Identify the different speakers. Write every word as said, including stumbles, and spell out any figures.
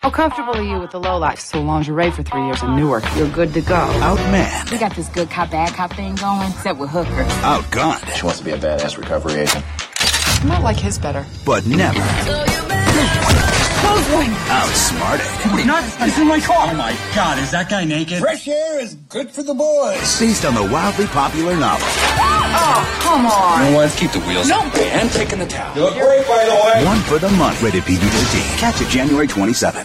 Speaker 1: How comfortable are you with the lowlife? So lingerie for three years in Newark. You're good to go.
Speaker 2: Outmanned.
Speaker 3: We got this good cop, bad cop thing going, except with hookers.
Speaker 2: Outgunned.
Speaker 4: She wants to be a badass recovery agent.
Speaker 1: I might like his better.
Speaker 2: But never. Outsmarted.
Speaker 5: Wait, not it's in my car. Oh my God, is that guy naked?
Speaker 6: Fresh air is good for the boys.
Speaker 2: Based on the wildly popular novel.
Speaker 1: Oh, come on.
Speaker 5: You know what? Let's keep the wheels.
Speaker 1: No.
Speaker 5: And taking the towel.
Speaker 6: You look great, by the way.
Speaker 2: One for the month. Rated P G thirteen. Catch it January twenty-seventh.